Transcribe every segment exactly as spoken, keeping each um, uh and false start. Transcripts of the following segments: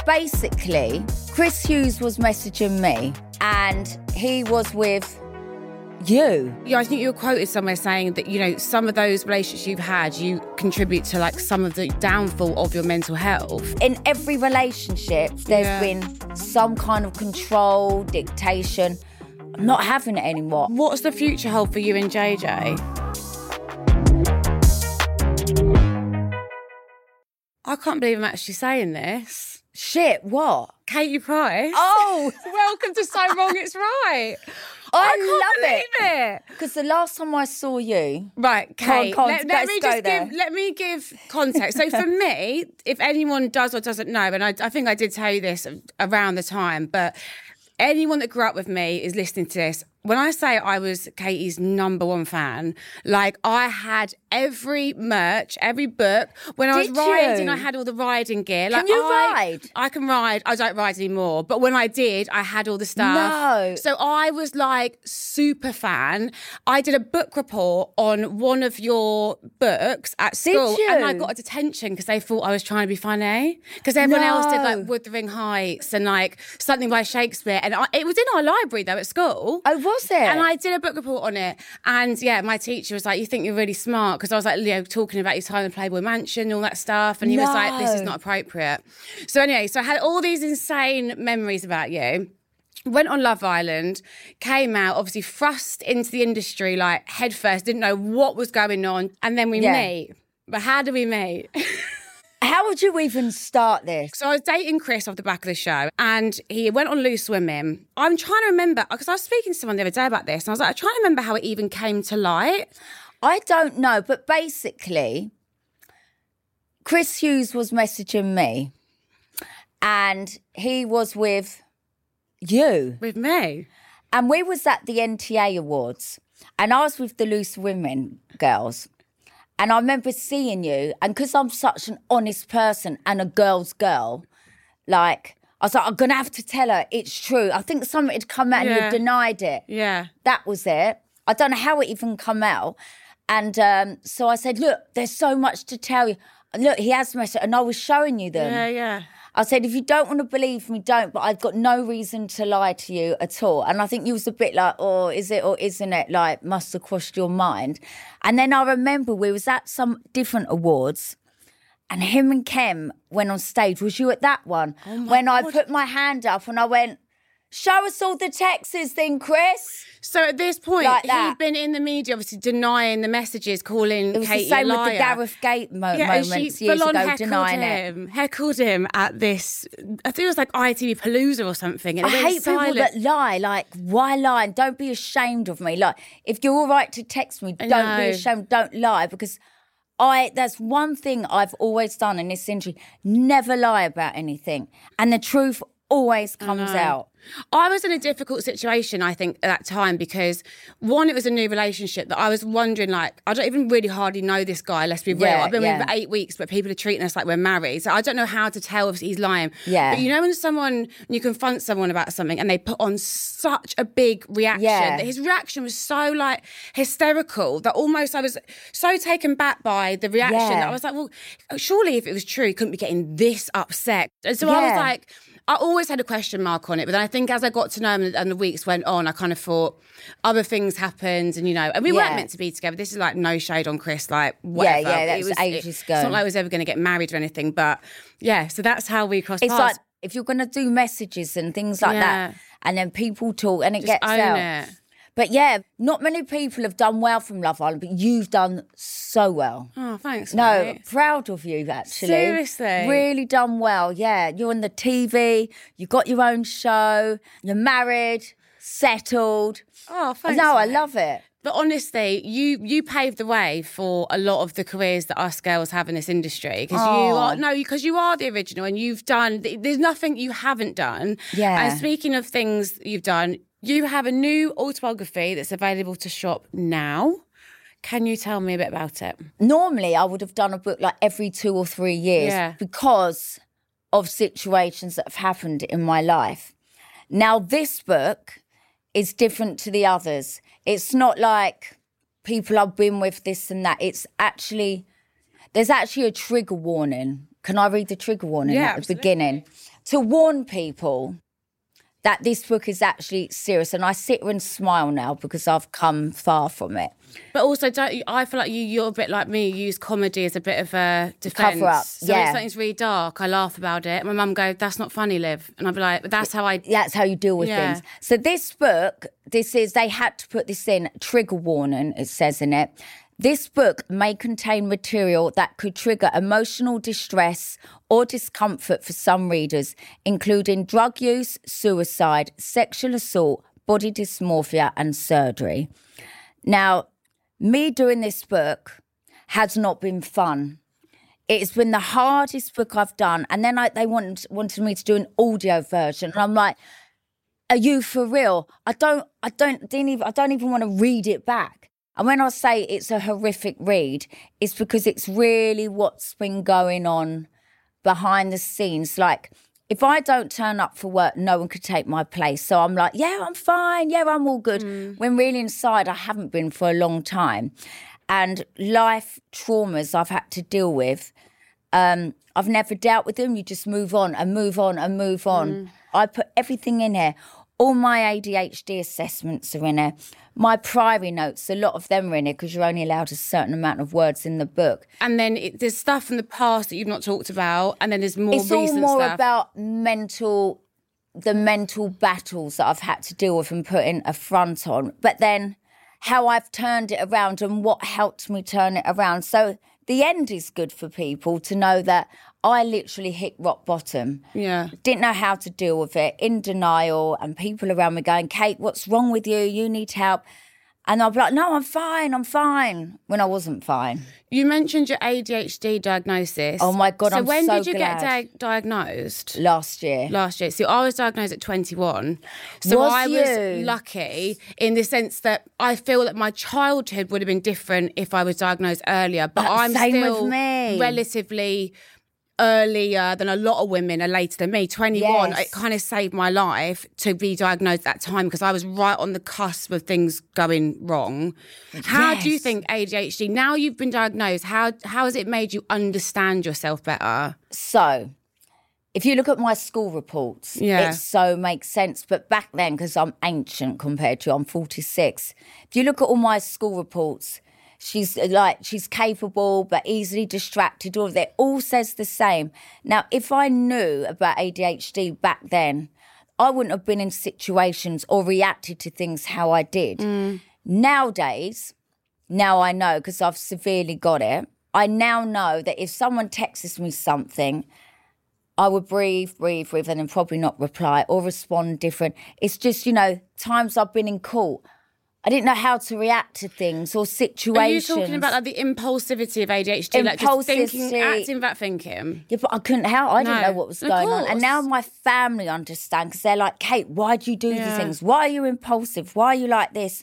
basically, Chris Hughes was messaging me and he was with you. Yeah, I think you were quoted somewhere saying that, you know, some of those relationships you've had, you contribute to, like, some of the downfall of your mental health. In every relationship, there's yeah. been some kind of control, dictation. I'm not having it anymore. What's the future hold for you and J J? I can't believe I'm actually saying this. Shit, what? Katie Price. Oh! Welcome to So Wrong It's Right. I, I can't love believe it. Because the last time I saw you... Right, Kate, con, con, let, let me just there. give let me give context. So for me, if anyone does or doesn't know, and I, I think I did tell you this around the time, but anyone that grew up with me is listening to this. When I say I was Katie's number one fan, like I had every merch, every book. When I Did was riding, you? I had all the riding gear. Like Can you I, ride? I can ride. I don't ride anymore. But when I did, I had all the stuff. No. So I was like super fan. I did a book report on one of your books at school. Did you? And I got a detention because they thought I was trying to be funny. Because everyone No. else did like Wuthering Heights and like something by Shakespeare. And I, it was in our library though at school. Oh, was it? And I did a book report on it. And yeah, my teacher was like, you think you're really smart? Because I was like, you know, talking about your time in Playboy Mansion and all that stuff. And he no. was like, this is not appropriate. So anyway, so I had all these insane memories about you. Went on Love Island, came out, obviously thrust into the industry like head first, didn't know what was going on. And then we Yeah. meet. But how do we meet? How would you even start this? So I was dating Chris off the back of the show and he went on Loose Women. I'm trying to remember, because I was speaking to someone the other day about this and I was like, I'm trying to remember how it even came to light. I don't know, but basically, Chris Hughes was messaging me and he was with you. With me? And we was at the N T A Awards and I was with the Loose Women girls. And I remember seeing you, and because I'm such an honest person and a girl's girl, like, I was like, I'm going to have to tell her it's true. I think something had come out Yeah. and you denied it. Yeah. That was it. I don't know how it even come out. And um, so I said, look, there's so much to tell you. Look, he has messaged, and I was showing you them. Yeah, yeah. I said, if you don't want to believe me, don't, but I've got no reason to lie to you at all. And I think you was a bit like, oh, is it or isn't it? Like, must have crossed your mind. And then I remember we was at some different awards and him and Kem went on stage. Was you at that one? Oh my when God. I put my hand up and I went, show us all the texts then, Chris. So at this point, Like that. he'd been in the media, obviously denying the messages, calling It was Katie the same a with liar. the Gareth Gate mo- Yeah, and moments she years full on ago, heckled denying him, it. heckled him at this, I think it was like I T V Palooza or something. And I it went hate silent. people that lie. Like, why lie? And don't be ashamed of me. Like, if you're all right to text me, I don't be know. ashamed. Don't lie, because I. That's one thing I've always done in this industry: never lie about anything, and the truth always comes know. out. I was in a difficult situation, I think, at that time because, one, it was a new relationship that I was wondering, like, I don't even really hardly know this guy, let's be real. Yeah, I've been yeah. with him for eight weeks, but people are treating us like we're married. So I don't know how to tell if he's lying. Yeah. But you know when someone, you confront someone about something and they put on such a big reaction, Yeah. that his reaction was so, like, hysterical that almost I was so taken back by the reaction Yeah. that I was like, well, surely if it was true, he couldn't be getting this upset. And so I was Yeah. like, I always had a question mark on it, but then I think as I got to know him and, and the weeks went on, I kind of thought other things happened, and you know, and we Yeah. weren't meant to be together. This is like no shade on Chris, like whatever. yeah, that It was ages it- ago. It's not like I was ever going to get married or anything, but yeah. So that's how we crossed It's paths. like if you're going to do messages and things like Yeah. that, and then people talk and it Just gets own out. it. But yeah, not many people have done well from Love Island, but you've done so well. Oh, thanks. No, mate. proud of you, actually. Seriously? Really done well, yeah. You're on the T V, you've got your own show, you're married, settled. Oh, thanks. no, I mate. love it. But honestly, you you paved the way for a lot of the careers that us girls have in this industry because you Aw. are no, because you are the original and you've done. There's nothing you haven't done. Yeah. And speaking of things you've done, you have a new autobiography that's available to shop now. Can you tell me a bit about it? Normally, I would have done a book like every two or three years Yeah. because of situations that have happened in my life. Now, this book is different to the others. It's not like people I've been with, this and that. It's actually, there's actually a trigger warning Can I read the trigger warning Yeah, at the absolutely. beginning? To warn people that this book is actually serious. And I sit here and smile now because I've come far from it. But also, don't you, I feel like you, you're a bit like me. You use comedy as a bit of a defence. Cover up, so yeah. if something's really dark, I laugh about it. My mum go, "That's not funny, Liv," and I'd be like, "That's how I." That's how you deal with Yeah. things. So this book, this is, they had to put this in, trigger warning, it says in it. This book may contain material that could trigger emotional distress or discomfort for some readers, including drug use, suicide, sexual assault, body dysmorphia, and surgery. Now, me doing this book has not been fun. It's been the hardest book I've done. And then I, they wanted, wanted me to do an audio version. And I'm like, are you for real? I don't, I don't, didn't even, I don't even want to read it back. And when I say it's a horrific read, it's because it's really what's been going on behind the scenes. Like, if I don't turn up for work, no one could take my place. So I'm like, yeah, I'm fine. Yeah, I'm all good. Mm. When really inside, I haven't been for a long time. And life traumas I've had to deal with, um, I've never dealt with them. You just move on and move on and move on. Mm. I put everything in here. All my A D H D assessments are in here. My priory notes, a lot of them are in here because you're only allowed a certain amount of words in the book. And then it, there's stuff from the past that you've not talked about, and then there's more it's recent all more stuff. about mental, the mental battles that I've had to deal with and putting a front on. But then how I've turned it around and what helped me turn it around. So the end is good for people to know that I literally hit rock bottom. Yeah. Didn't know how to deal with it, in denial, and people around me going, Kate, what's wrong with you? You need help. And I'll be like, no, I'm fine, I'm fine, when I wasn't fine. You mentioned your A D H D diagnosis. Oh, my God, so I'm so when did you glad. get di- diagnosed? Last year. Last year. So I was diagnosed at twenty-one. So Was I you? was lucky in the sense that I feel that my childhood would have been different if I was diagnosed earlier. But Uh, I'm same still with me. relatively earlier than a lot of women are later than me. twenty-one, Yes. it kind of saved my life to be diagnosed at that time because I was right on the cusp of things going wrong. How do you Yes. think A D H D, now you've been diagnosed, how how has it made you understand yourself better? So, if you look at my school reports, Yeah. it so makes sense. But back then, because I'm ancient compared to, I'm forty-six. If you look at all my school reports, she's like, she's capable but easily distracted, all of that. All says the same. Now, if I knew about A D H D back then, I wouldn't have been in situations or reacted to things how I did. Mm. Nowadays, now I know because I've severely got it. I now know that if someone texts me something, I would breathe, breathe, breathe, and then probably not reply or respond different. It's just, you know, times I've been in court, I didn't know how to react to things or situations. Are you talking about like the impulsivity of A D H D? Like just thinking, Impulsivity. acting without thinking? Yeah, but I couldn't help. I didn't No, know what was of going on. And course. now my family understand because they're like, Kate, why do you do Yeah. these things? Why are you impulsive? Why are you like this?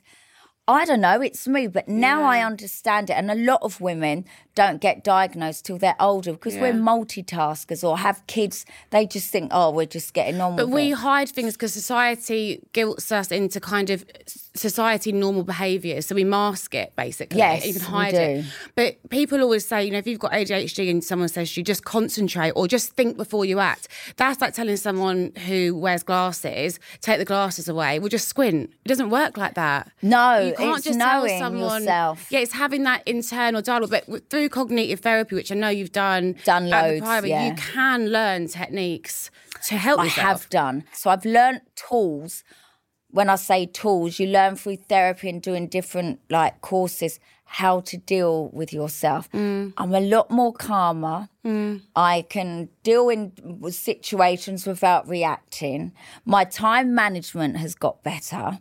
I don't know, it's me, but now Yeah. I understand it. And a lot of women don't get diagnosed till they're older because Yeah. we're multitaskers or have kids. They just think, oh, we're just getting on But with we it. hide things because society guilts us into kind of society normal behaviours. So we mask it, basically. Yes, you can we hide do. it. But people always say, you know, if you've got A D H D and someone says to you, just concentrate or just think before you act. That's like telling someone who wears glasses, take the glasses away, well, just squint. It doesn't work like that. No, you can't it's just tell knowing someone, yourself. Yeah, it's having that internal dialogue. But w- through cognitive therapy, which I know you've done, Done at the loads, Priory, yeah. you can learn techniques to help I yourself. have done. So I've learned tools. When I say tools, you learn through therapy and doing different like courses how to deal with yourself. Mm. I'm a lot more calmer. Mm. I can deal in with situations without reacting. My time management has got better.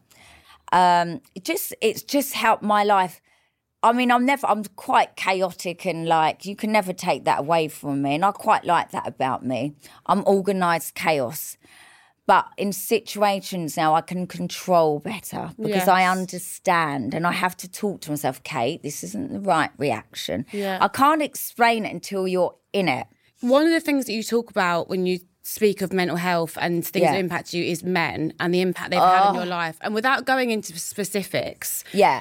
Um, it just it's just helped my life. I mean, I'm never. I'm quite chaotic and like you can never take that away from me, and I quite like that about me. I'm organised chaos. But in situations now, I can control better because Yes. I understand and I have to talk to myself, Kate, this isn't the right reaction. Yeah. I can't explain it until you're in it. One of the things that you talk about when you speak of mental health and things Yeah. that impact you is men and the impact they've had on your life. And without going into specifics, Yeah.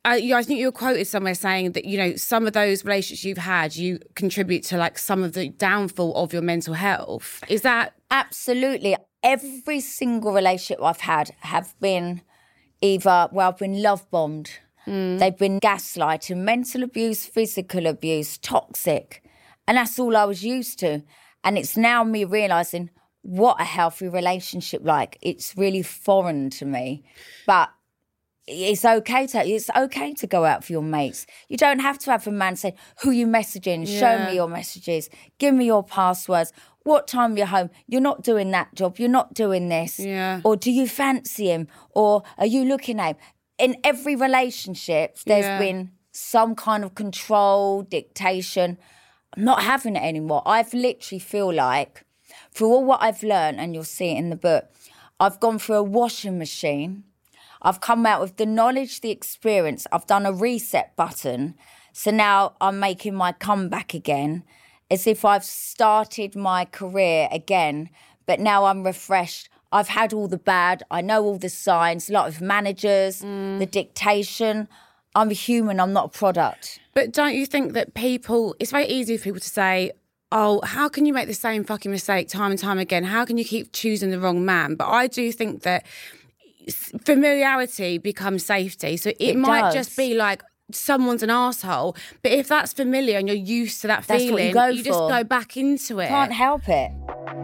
I, you, I think you were quoted somewhere saying that, you know, some of those relationships you've had, you contribute to like some of the downfall of your mental health. Is that? Absolutely. Every single relationship I've had have been either, well, I've been love bombed. Mm. They've been gaslighting, mental abuse, physical abuse, toxic. And that's all I was used to. And it's now me realising what a healthy relationship like. It's really foreign to me. But it's okay to it's okay to go out for your mates. You don't have to have a man say, who you messaging? Yeah. Show me your messages. Give me your passwords. What time you're home? You're not doing that job. You're not doing this. Yeah. Or do you fancy him? Or are you looking at him? In every relationship, there's yeah. been some kind of control, dictation. I'm not having it anymore. I've literally feel like, through all what I've learned, and you'll see it in the book, I've gone through a washing machine. I've come out with the knowledge, the experience. I've done a reset button. So now I'm making my comeback again, as if I've started my career again, but now I'm refreshed. I've had all the bad. I know all the signs, a lot of managers, mm. the dictation. I'm a human. I'm not a product. But don't you think that people, it's very easy for people to say, oh, how can you make the same fucking mistake time and time again? How can you keep choosing the wrong man? But I do think that familiarity becomes safety. So it, it might does. just be like, someone's an asshole, but if that's familiar and you're used to that that's feeling, you, go you for. just go back into it. Can't help it.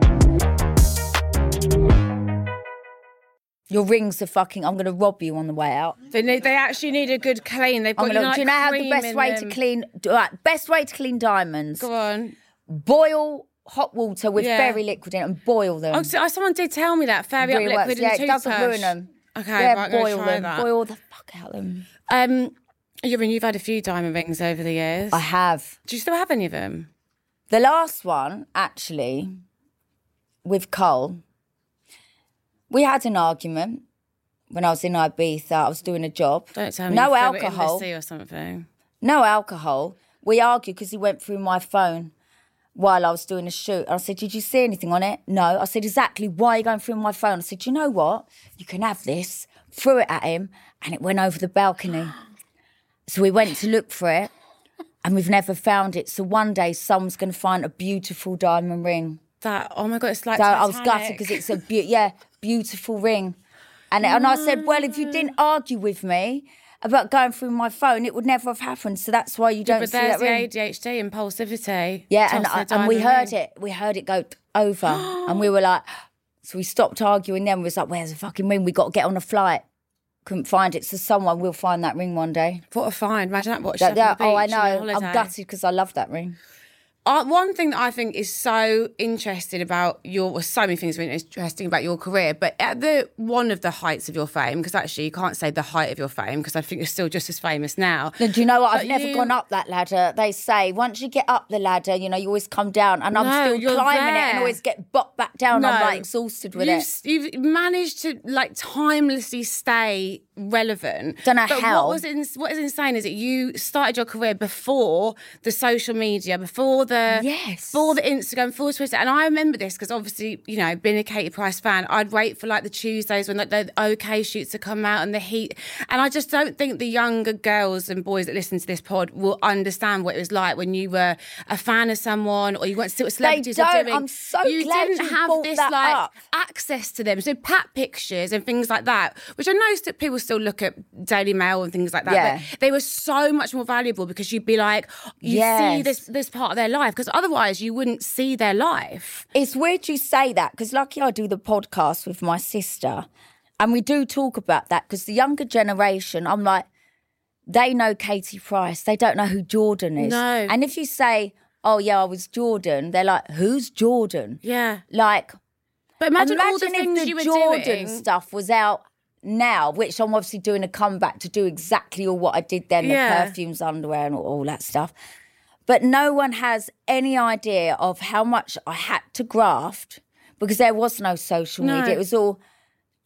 Your rings are fucking, I'm going to rob you on the way out. They need, they actually need a good clean. They've got, gonna, you know, like do you know how the best way them. to clean, right, best way to clean diamonds? Go on. Boil hot water with yeah. fairy liquid in it and boil them. Oh, so, oh, someone did tell me that, fairy really up liquid works. in yeah, the toothbrush. Yeah, it doesn't ruin them. Okay, yeah, right, boil try them. that. Boil the fuck out of them. Um, you mean you've had a few diamond rings over the years? I have. Do you still have any of them? The last one, actually, with Cole, we had an argument when I was in Ibiza. I was doing a job. Don't tell me no you alcohol. It in the sea or something. No alcohol. We argued because he went through my phone while I was doing a shoot. And I said, did you see anything on it? No. I said, exactly, why are you going through my phone? I said, you know what? You can have this. Threw it at him and it went over the balcony. So we went to look for it and we've never found it. So one day someone's going to find a beautiful diamond ring. That, oh my God, it's like so Titanic. I was gutted because it's a, be- yeah, beautiful ring. And, no. and I said, well, if you didn't argue with me about going through my phone, it would never have happened. So that's why you don't yeah, but see that ring. But there's the A D H D, impulsivity. Yeah, and, I, and we heard ring. it. We heard it go over. And we were like, so we stopped arguing then. We was like, where's the fucking ring? We got to get on a flight. Couldn't find it. So someone will find that ring one day. What a find. Imagine that. What that, that, Oh, I know. I'm gutted because I love that ring. Uh, one thing that I think is so interesting about your, well, so many things are interesting about your career, but at the one of the heights of your fame, because actually you can't say the height of your fame, because I think you're still just as famous now. No, do you know what? I've but never you... gone up that ladder. They say once you get up the ladder, you know, you always come down, and I'm no, still climbing there. it and always get bopped back down. No, I'm like exhausted with you've, it. You've managed to like timelessly stay relevant. Don't know but how. What was in, what is insane is that you started your career before the social media, before the yes. before the Instagram, before Twitter. And I remember this because obviously, you know, being a Katie Price fan, I'd wait for like the Tuesdays when like the OK shoots to come out and the heat. And I just don't think the younger girls and boys that listen to this pod will understand what it was like when you were a fan of someone or you went to see what celebrities they don't. were doing. I'm so you glad didn't you have brought this that like up. access to them. So pat pictures and things like that, which I know that people still look at Daily Mail and things like that. Yeah. But they were so much more valuable because you'd be like, you yes. see this this part of their life, because otherwise you wouldn't see their life. It's weird you say that, because lucky I do the podcast with my sister and we do talk about that, because the younger generation, I'm like, they know Katie Price. They don't know who Jordan is. No. And if you say, oh yeah, I was Jordan, they're like, who's Jordan? Yeah. Like, but imagine, imagine all the if things the you were Jordan doing. stuff was out now, which I'm obviously doing a comeback to do exactly all what I did then, yeah. the perfumes, underwear and all, all that stuff. But no one has any idea of how much I had to graft, because there was no social no. media. It was all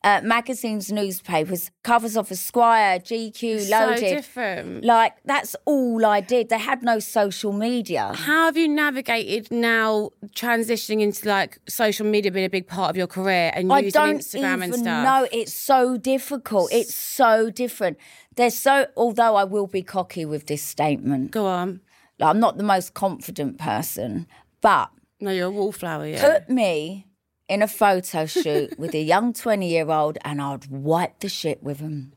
Uh, magazines, newspapers, covers of Esquire, G Q, So Loaded. different. Like, that's all I did. They had no social media. How have you navigated now transitioning into like social media being a big part of your career and I using don't Instagram even and stuff? know. It's so difficult. It's so different. There's so, although I will be cocky with this statement. Go on. Like, I'm not the most confident person, but No, you're a wallflower, yeah. put me in a photo shoot with a young twenty-year-old and I'd wipe the shit with them.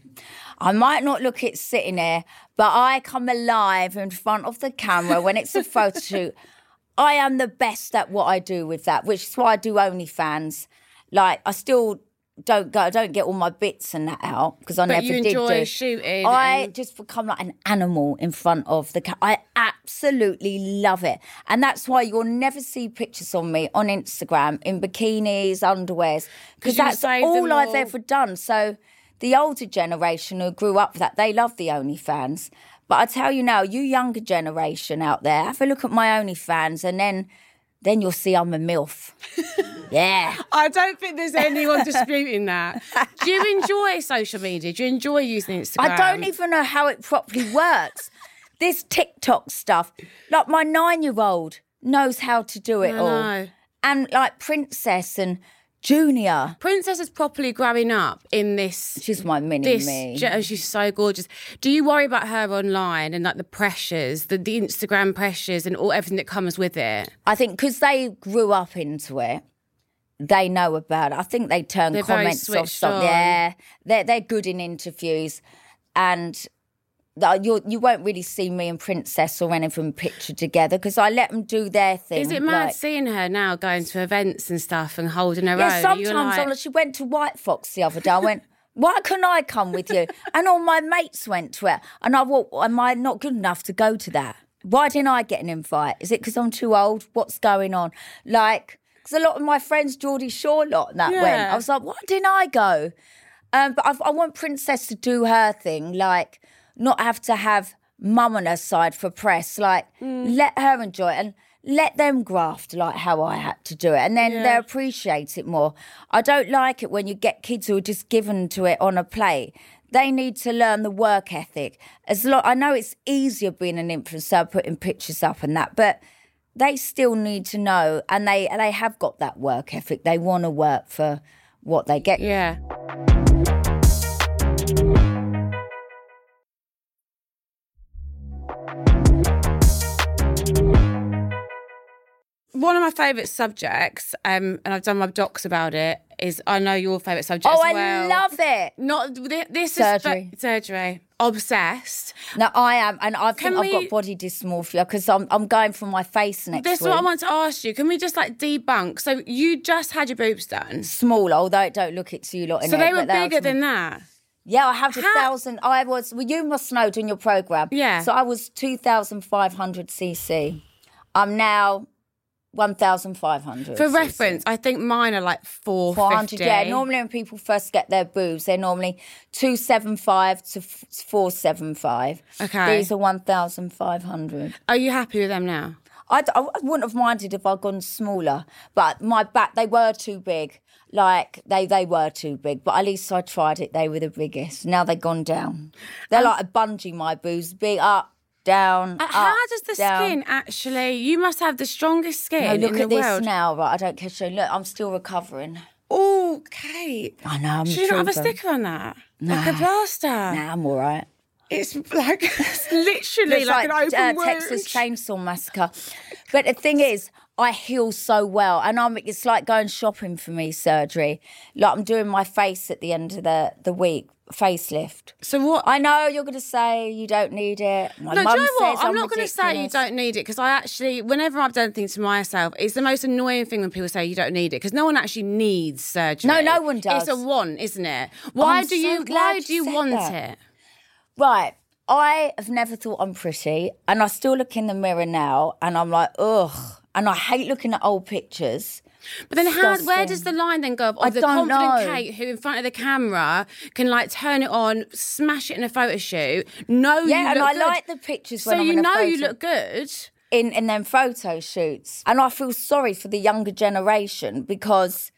I might not look it sitting there, but I come alive in front of the camera when it's a photo shoot. I am the best at what I do with that, which is why I do OnlyFans. Like, I still don't go, I don't get all my bits and that out because I But never you did enjoy do. shooting I and- just become like an animal in front of the camera. I absolutely love it. And that's why you'll never see pictures of me on Instagram in bikinis, underwears, because you that's save all them I've all. ever done. So the older generation who grew up with that, they love the OnlyFans. But I tell you now, you younger generation out there, have a look at my OnlyFans and then then you'll see I'm a MILF. Yeah. I don't think there's anyone disputing that. Do you enjoy social media? Do you enjoy using Instagram? I don't even know how it properly works. This TikTok stuff, like my nine-year-old knows how to do it I all. know. And like Princess and Junior, Princess is properly growing up in this. she's my mini This, me. ge- she's so gorgeous. Do you worry about her online and like the pressures, the, the Instagram pressures, and all everything that comes with it? I think because they grew up into it, they know about it. I think they turn They're very comments off. switched Stuff. on. Yeah, they're they're good in interviews, and you you won't really see me and Princess or anything pictured together because I let them do their thing. Is it mad like- seeing her now going to events and stuff and holding her Yeah, own? sometimes You're I'm like, like, she went to White Fox the other day. I went, why couldn't I come with you? And all my mates went to it. And I thought, am I not good enough to go to that? Why didn't I get an invite? Is it because I'm too old? What's going on? Like, because a lot of my friends, Geordie Shore lot, and that Yeah. went. I was like, why didn't I go? Um, but I've, I want Princess to do her thing, like not have to have mum on her side for press. Like, let her enjoy it and let them graft like how I had to do it. And then Yeah. they appreciate it more. I don't like it when you get kids who are just given to it on a plate. They need to learn the work ethic. As lo- I know it's easier being an influencer, putting pictures up and that, but they still need to know, and they they have got that work ethic. They want to work for what they get. yeah. One of my favourite subjects, um, and I've done my docs about it, is I know your favourite subject Oh, as I well. love it. Not thi- this Surgery. is surgery. Obsessed. No, I am, and I think Can I've we- got body dysmorphia because I'm I'm going for my face next This is week. what I want to ask you. Can we just like debunk? So you just had your boobs done. Small, although it don't look it to you lot in So it, they were but that bigger was- than that. Yeah, I have a How- thousand. I was. Well, you must know doing your program. Yeah. So I was two thousand five hundred cc. I'm now one thousand five hundred. For reference, I think mine are like four four hundred. fifty. Yeah. Normally, when people first get their boobs, they're normally two seven five to four seven five. Okay. These are one thousand five hundred. Are you happy with them now? I, I wouldn't have minded if I'd gone smaller, but my back, they were too big. Like, they, they were too big, but at least I tried it. They were the biggest. Now they've gone down. They're like a bungee, my boobs. Big up, down, Uh, up, How does the down. skin actually? You must have the strongest skin No, look in at the this world. now, right? I don't care. So look, I'm still recovering. Oh, Kate. I know, I'm Should you not have a trooper. sticker on that? Like a plaster. Nah, I'm all right. It's like it's literally It's like, like, an open uh, wound. Texas Chainsaw Massacre. But the thing is, I heal so well, and I'm. It's like going shopping for me, surgery. Like I'm doing my face at the end of the, the week, facelift. So what? I know you're going to say you don't need it. My No, mum do you know says what? I'm I'm not going to say you ridiculous. don't need it because I actually, whenever I've done things to myself, it's the most annoying thing when people say you don't need it because no one actually needs surgery. No, no one does. It's a want, isn't it? Why I'm do so you? glad Why you do you said want that. it? Right. I have never thought I'm pretty, and I still look in the mirror now, and I'm like, ugh. And I hate looking at old pictures. But then, how? Where Disgusting. does the line then go? Of I the don't confident know. Kate who, in front of the camera, can like turn it on, smash it in a photo shoot. Know you Yeah, and look I good. like the pictures when So I'm you in a know you photo. look good. in in them photo shoots, and I feel sorry for the younger generation because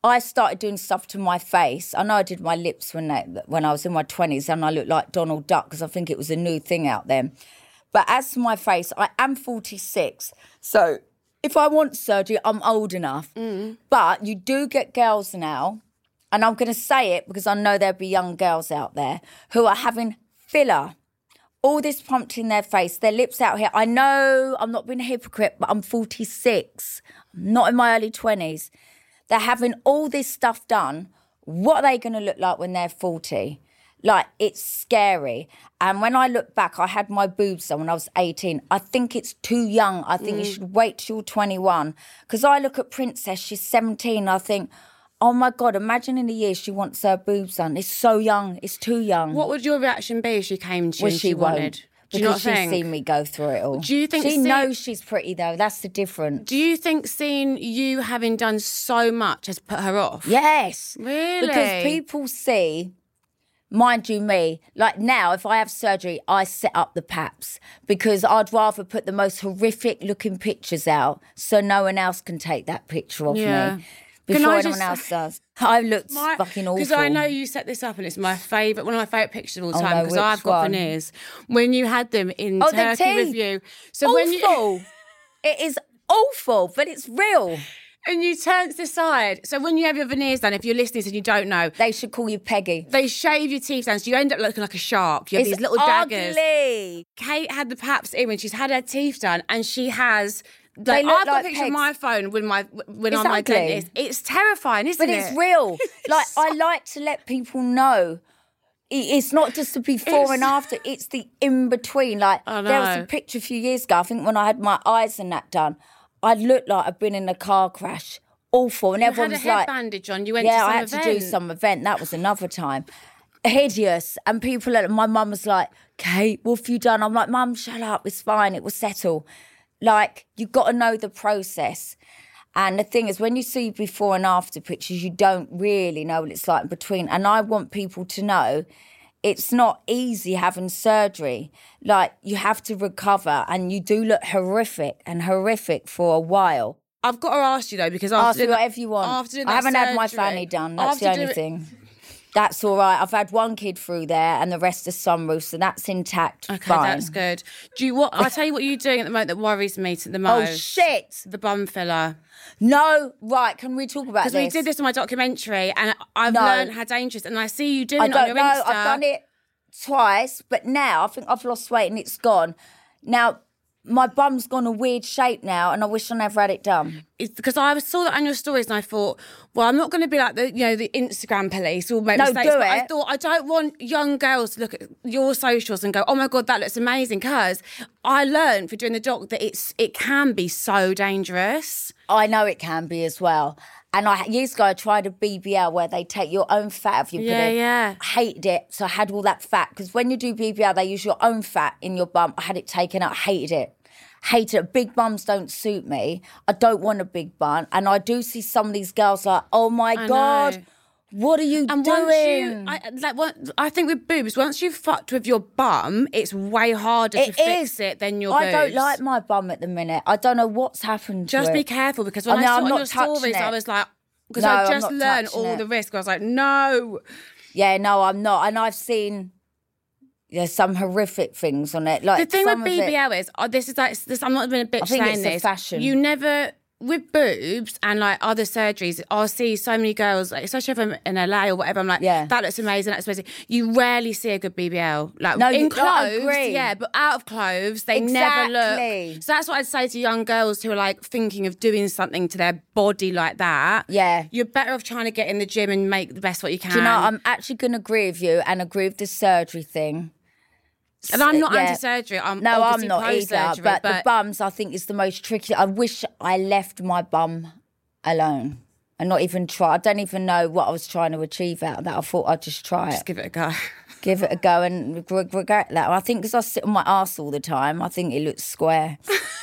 I started doing stuff to my face. I know I did my lips when they, when I was in my twenties and I looked like Donald Duck because I think it was a new thing out there. But as to my face, I am forty-six. So if I want surgery, I'm old enough. Mm. But you do get girls now, and I'm going to say it because I know there'll be young girls out there who are having filler. All this pumped in their face, their lips out here. I know I'm not being a hypocrite, but I'm forty-six, not in my early twenties. They're having all this stuff done. What are they going to look like when they're forty? Like, it's scary. And when I look back, I had my boobs done when I was eighteen. I think it's too young. I think mm. you should wait till you're twenty-one. Because I look at Princess, she's seventeen. I think, oh my God, imagine in a year she wants her boobs done. It's so young. It's too young. What would your reaction be if she came to you well, and she, she won't, wanted? Do you because not she's think? seen me go through it all. Do you think she see- knows she's pretty though? That's the difference. Do you think seeing you having done so much has put her off? Yes. Really? Because people see, mind you me, like now if I have surgery, I set up the paps because I'd rather put the most horrific looking pictures out so no one else can take that picture of Yeah. me. Before anyone just- else does. I looked My- fucking awful. Because I know you set this up and it's my favourite, one of my favourite pictures of all Oh, time no, because which I've got one? veneers. When you had them in Oh, the Turkey teeth. with you. So awful. when you It is awful, but it's real. and you turn to the side. So when you have your veneers done, if you're listening and you don't know, They should call you Peggy. they shave your teeth down so you end up looking like a shark. You have It's these little daggers. ugly. Kate had the paps in when she's had her teeth done and she has... They Like, look I've got like a picture pegs. of my phone when my when It's I'm my ugly. dentist. It's terrifying, isn't But it? it's real. Like, I like to let people know i- it's not just the before It's- and after, it's the in-between. Like, I there was know. a picture a few years ago, I think when I had my eyes and that done, I looked like I'd been in a car crash. Awful. And You everyone had a was head like... bandage on. You went yeah, to some I had event. to do some event. That was another time. Hideous. And people, my mum was like, Kate, what have you done? I'm like, Mum, shut up. It's fine. It will settle. Like, you've got to know the process. And the thing is, when you see before and after pictures, you don't really know what it's like in between. And I want people to know it's not easy having surgery. Like, you have to recover and you do look horrific and horrific for a while. I've got to ask you though, because after Ask me doing that- whatever you want. after doing I that haven't had my surgery- fanny done. That's after the only doing- thing. That's all right. I've had one kid through there and the rest are sunroofs, so that's intact. Okay, fine. that's good. Do you what? I'll tell you what you're doing at the moment that worries me to the Oh, most. shit. The bum filler. No, right, can we talk about this? Because we did this in my documentary, and I've No. learned how dangerous. And I see you doing I it on don't your know. Insta. I've done it twice, but now I think I've lost weight and it's gone. Now, my bum's gone a weird shape now and I wish I never had it done. It's because I saw that on your stories, and I thought, well, I'm not going to be like the you know the Instagram police or make No, mistakes. do but I it. thought I don't want young girls to look at your socials and go, oh my God, that looks amazing. Because I learned for doing the doc that it's it can be so dangerous. I know it can be as well. And I years ago I tried a B B L where they take your own fat if you put Yeah, it. yeah. I hated it. So I had all that fat. Because when you do B B L, they use your own fat in your bum. I had it taken out. I hated it. Hated it. Big bums don't suit me. I don't want a big bun. And I do see some of these girls like, oh my I God, know. what are you And doing? once you, I, like, one, I think with boobs, once you've fucked with your bum, it's way harder It to fix is. it than your I boobs. don't like my bum at the minute. I don't know what's happened to Just it. be careful, because when I I, mean, saw I'm it on not your touching stories, it. I was like, because No, I I'm just not learned touching all it. the risk. I was like, no. Yeah, no, I'm not. And I've seen there's some horrific things on it. Like The thing with some of B B it- L is, oh, this is like, this, I'm not being a bitch I think saying it's a this. fashion. You never, with boobs and like other surgeries, I'll see so many girls, like, especially if I'm in L A or whatever, I'm like, Yeah. that looks amazing, that's amazing. You rarely see a good B B L. Like No, in you- no, I clothes, agree. yeah, but out of clothes, they never Exactly. look. So that's what I'd say to young girls who are like thinking of doing something to their body like that. Yeah. You're better off trying to get in the gym and make the best what you can. Do you know, I'm actually going to agree with you and agree with the surgery thing. and I'm not Yeah. anti-surgery. I'm No, I'm obviously not either. post-surgery, But, the bums, I think, is the most tricky. I wish I left my bum alone and not even try. I don't even know what I was trying to achieve out of that. I thought I'd just try it. Just give it a go. Give it a go and re- regret that. I think because I sit on my arse all the time, I think it looks square.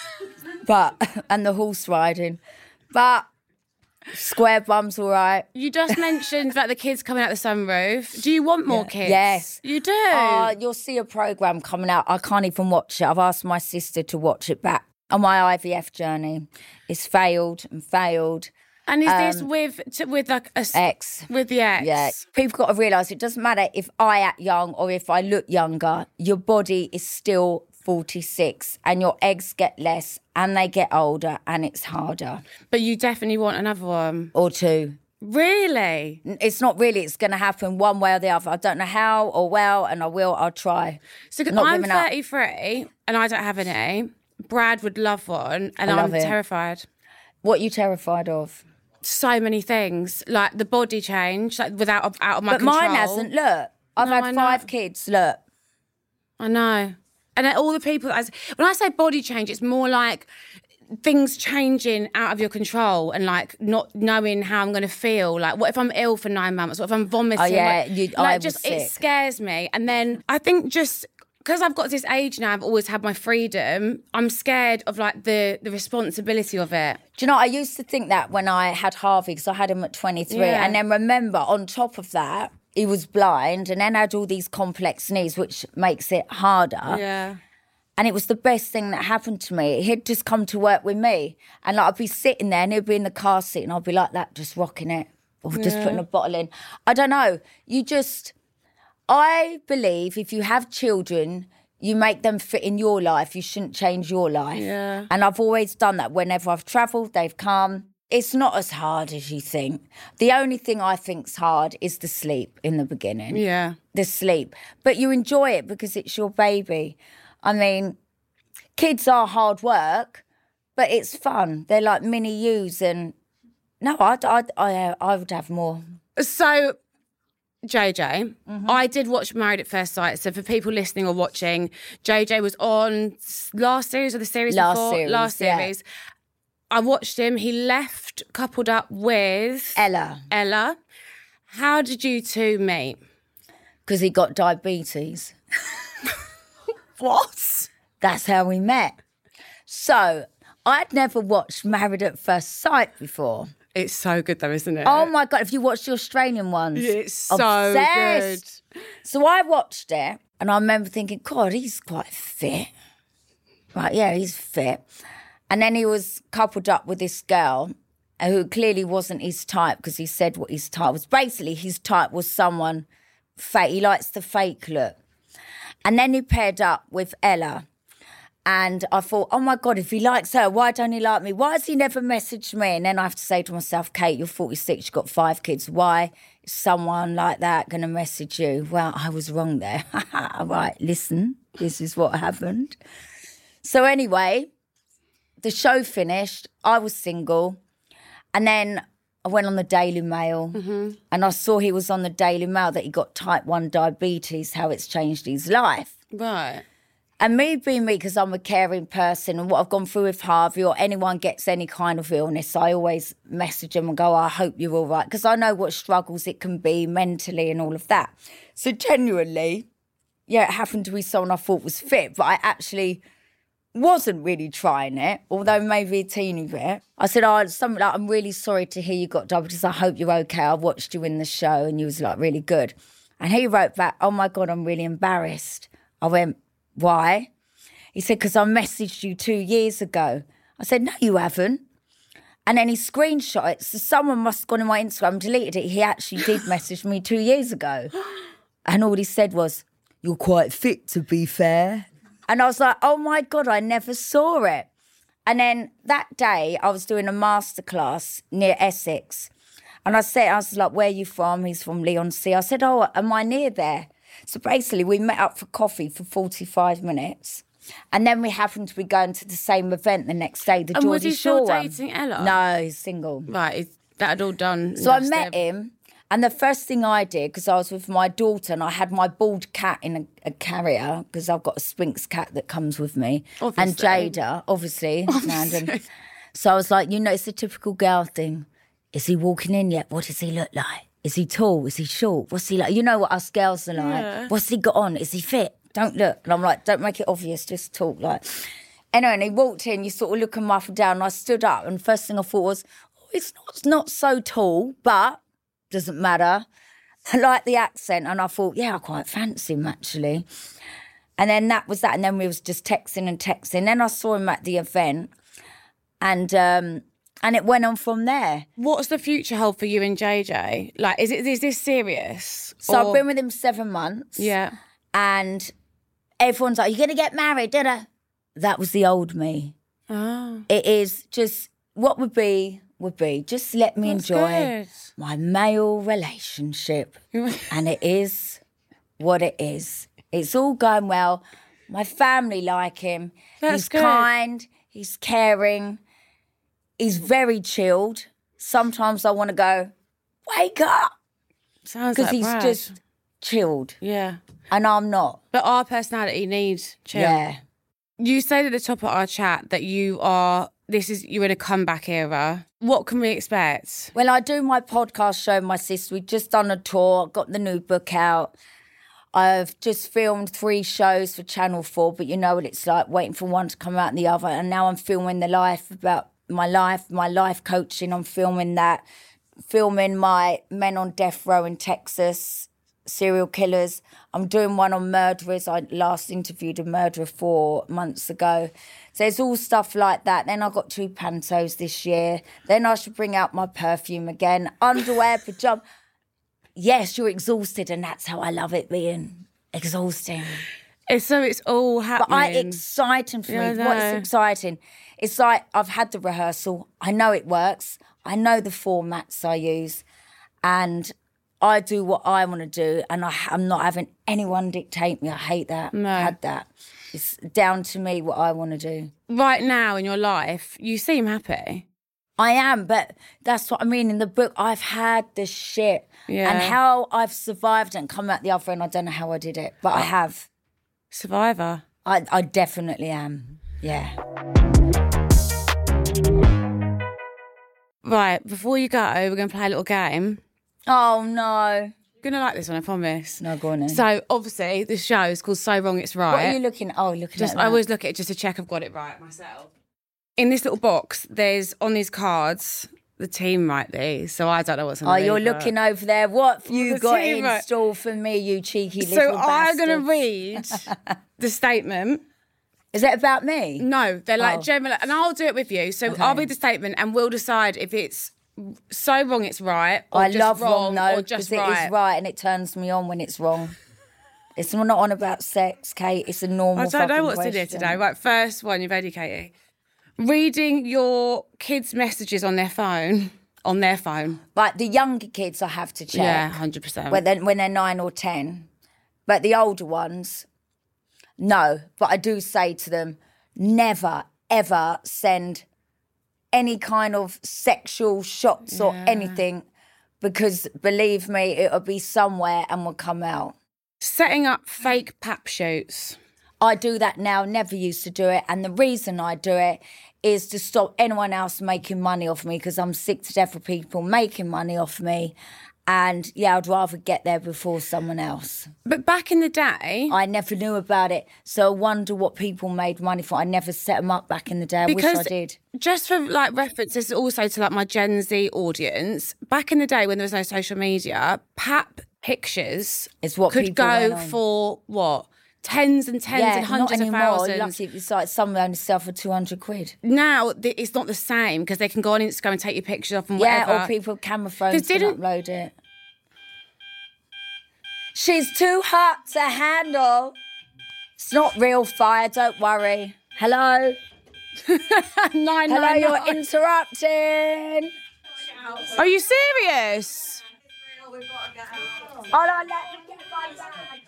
But, and the horse riding. But square bum's all right. You just mentioned like the kids coming out the sunroof. Do you want more kids? Yes. You do? Uh, you'll see a programme coming out. I can't even watch it. I've asked my sister to watch it back on my I V F journey. It's failed and failed. And is Um, this with t- with like a s- Ex. with the ex? Yeah, people got to realise it doesn't matter if I act young or if I look younger, your body is still forty-six and your eggs get less and they get older and it's harder. But you definitely want another one. Or two. Really? It's not really, it's going to happen one way or the other. I don't know how or well, and I will, I'll try. So Not I'm giving up. thirty-three and I don't have any. Brad would love one, and I I'm love it. terrified. What are you terrified of? So many things, like the body change, like without out of my But control. mine hasn't, look. I've No, I had know. five kids, look. I know. And then all the people, as when I say body change, it's more like things changing out of your control and like not knowing how I'm going to feel. Like, what if I'm ill for nine months? What if I'm vomiting? Oh, yeah, What- you- like, I was just sick. it scares me. And then I think just because I've got to this age now, I've always had my freedom. I'm scared of like the the responsibility of it. Do you know, I used to think that when I had Harvey, because I had him at twenty-three. Yeah. And then remember, on top of that, he was blind and then had all these complex needs, which makes it harder. Yeah. And it was the best thing that happened to me. He'd just come to work with me. And like I'd be sitting there and he'd be in the car seat and I'd be like that, just rocking it. Or just Yeah. putting a bottle in. I don't know. You just, I believe if you have children, you make them fit in your life. You shouldn't change your life. Yeah. And I've always done that. Whenever I've travelled, they've come. It's not as hard as you think. The only thing I think's hard is the sleep in the beginning. Yeah. The sleep. But you enjoy it because it's your baby. I mean, kids are hard work, but it's fun. They're like mini yous and no, I, I, I, I would have more. So, J J, Mm-hmm. I did watch Married at First Sight. So for people listening or watching, J J was on s- last series or the series Last before? series, last yeah. series. I watched him. He left, coupled up with Ella, Ella. How did you two meet? because he got diabetes. What? That's how we met. So I'd never watched Married at First Sight before. It's so good though, isn't it? Oh my God, have you watched the Australian ones? It's so Obsessed. good. So I watched it and I remember thinking, God, he's quite fit. Right, yeah, he's fit. And then he was coupled up with this girl who clearly wasn't his type because he said what his type was. Basically, his type was someone fake. He likes the fake look. And then he paired up with Ella. And I thought, oh my God, if he likes her, why don't he like me? Why has he never messaged me? And then I have to say to myself, Kate, you're forty-six, you've got five kids. Why is someone like that going to message you? Well, I was wrong there. Right, listen, this is what happened. So anyway, the show finished. I was single. And then I went on the Daily Mail and I saw he was on the Daily Mail that he got type one diabetes, how it's changed his life. Right. And me being me, because I'm a caring person and what I've gone through with Harvey or anyone gets any kind of illness, I always message them and go, I hope you're all right, because I know what struggles it can be mentally and all of that. So genuinely, yeah, it happened to be someone I thought was fit, but I actually wasn't really trying it, although maybe a teeny bit. I said, oh, something like, I'm really sorry to hear you got diabetes. I hope you're okay. I watched you in the show and you was like really good. And he wrote back, oh my God, I'm really embarrassed. I went, why? He said, because I messaged you two years ago. I said, no, you haven't. And then he screenshot it. So someone must have gone on my Instagram and deleted it. He actually did message me two years ago. And all he said was, you're quite fit, to be fair. And I was like, oh my God, I never saw it. And then that day I was doing a masterclass near Essex. And I said, I was like, where are you from? He's from Leigh-on-Sea. I said, oh, am I near there? So basically we met up for coffee for forty-five minutes. And then we happened to be going to the same event the next day, the And was Geordie he still Shore one. dating Ella? No, he's single. Right. Is that had all done? So I met him, and the first thing I did, because I was with my daughter and I had my bald cat in a, a carrier, because I've got a Sphinx cat that comes with me. Obviously. And Jada, obviously. Random. So I was like, you know, it's a typical girl thing. Is he walking in yet? What does he look like? Is he tall? Is he short? What's he like? You know what us girls are like. Yeah. What's he got on? Is he fit? Don't look. And I'm like, don't make it obvious, just talk like. Anyway, and he walked in, you sort of look him up and down, and I stood up, and first thing I thought was, oh, it's not, it's not so tall, but doesn't matter. I like the accent, and I thought, yeah, I quite fancy him, actually. And then that was that, and then we was just texting and texting. Then I saw him at the event, and um, And it went on from there. What's the future hold for you and J J? Like, is it is this serious? So or... I've been with him seven months. Yeah. And everyone's like, you're going to get married, da-da. That was the old me. Oh. It is just, what would be, would be. Just let me That's enjoy good. my male relationship. And it is what it is. It's all going well. My family like him. That's he's good. kind. He's caring. He's very chilled. Sometimes I want to go, wake up. Sounds Because like he's Brad. just chilled. Yeah. And I'm not. But our personality needs chill. Yeah. You said at the top of our chat that you are, this is, you're in a comeback era. What can we expect? Well, I do my podcast show, my sister. We've just done a tour, got the new book out. I've just filmed three shows for Channel four, but you know what it's like, waiting for one to come out and the other. And now I'm filming the life about my life, my life coaching. I'm filming that, filming my Men on Death Row in Texas, serial killers. I'm doing one on murderers. I last interviewed a murderer four months ago. So there's all stuff like that. Then I got two pantos this year. Then I should bring out my perfume again. Underwear, pyjama. Yes, you're exhausted, and that's how I love it being exhausting. It's, so it's all happening. But I exciting for Yeah, me. I What is know. exciting? It's like I've had the rehearsal. I know it works. I know the formats I use, and I do what I want to do. And I, I'm not having anyone dictate me. I hate that. No. I had that. It's down to me what I want to do. Right now in your life, you seem happy. I am, but that's what I mean. In the book, I've had the shit. Yeah. And how I've survived and come out the other end, I don't know how I did it, but I have. Survivor. I, I definitely am. Yeah. Right, before you go, we're going to play a little game. Oh, no. You're going to like this one, I promise. No, go on then. So, obviously, the show is called So Wrong It's Right. What are you looking at? Oh, looking Just, at that. I always look at it just to check I've got it right myself. In this little box, there's, on these cards, the team write these, so I don't know what's on Oh, these, you're but- looking over there. What have you The got team, in right. store for me, you cheeky So little I'm going to bastards? read the statement. Is it about me? No, they're like Oh. general, and I'll do it with you. So Okay. I'll read the statement, and we'll decide if it's so wrong it's right, or I just love wrong, wrong, though, or just because right. it is right and it turns me on when it's wrong. It's not on about sex, Kate. It's a normal I don't know fucking what's in here question. today. Right, first one, you've ready, Katie? Reading your kids' messages on their phone. On their phone. Like the younger kids, I have to check. Yeah, one hundred percent. When they're, when they're nine or ten. But the older ones, no. But I do say to them, never, ever send any kind of sexual shots or Yeah. anything, because believe me, it'll be somewhere and will come out. Setting up fake pap shoots. I do that now, never used to do it. And the reason I do it is to stop anyone else making money off me, because I'm sick to death of people making money off me. And yeah, I'd rather get there before someone else. But back in the day, I never knew about it. So I wonder what people made money for. I never set them up back in the day. I because wish I did. just for like reference, this is also to like my Gen Z audience. Back in the day when there was no social media, pap pictures It's what could people go went on. for what? Tens and tens Yeah, and hundreds not of anymore. thousands. Lucky it's like some only sell for two hundred quid. Now th- it's not the same because they can go on Instagram and take your pictures off and Yeah, whatever. or people with camera phones can didn't- upload it. She's too hot to handle. It's not real fire, don't worry. Hello? nine, Hello, nine, you're nine. interrupting. Are you serious? Hold on, let me get my bag.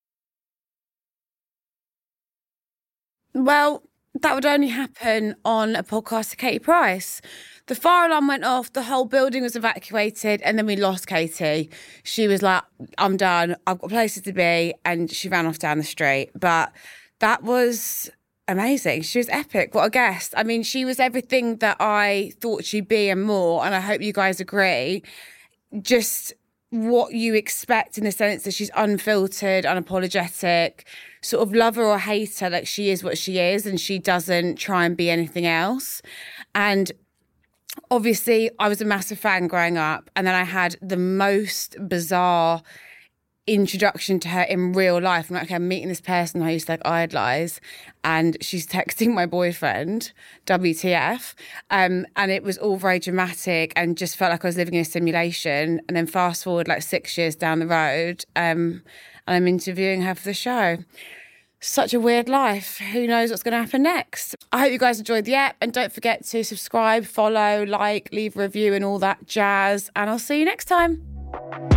Well, that would only happen on a podcast to Katie Price. The fire alarm went off, the whole building was evacuated, and then we lost Katie. She was like, I'm done, I've got places to be, and she ran off down the street. But that was amazing. She was epic. What a guest. I mean, she was everything that I thought she'd be and more, and I hope you guys agree. Just what you expect in the sense that she's unfiltered, unapologetic, sort of lover or hater, like she is what she is and she doesn't try and be anything else. And obviously I was a massive fan growing up, and then I had the most bizarre introduction to her in real life. I'm like, okay, I'm meeting this person I used to like idolise, and she's texting my boyfriend, W T F. Um, and it was all very dramatic and just felt like I was living in a simulation. And then fast forward like six years down the road, um, and I'm interviewing her for the show. Such a weird life. Who knows what's going to happen next? I hope you guys enjoyed the app, and don't forget to subscribe, follow, like, leave a review and all that jazz. And I'll see you next time.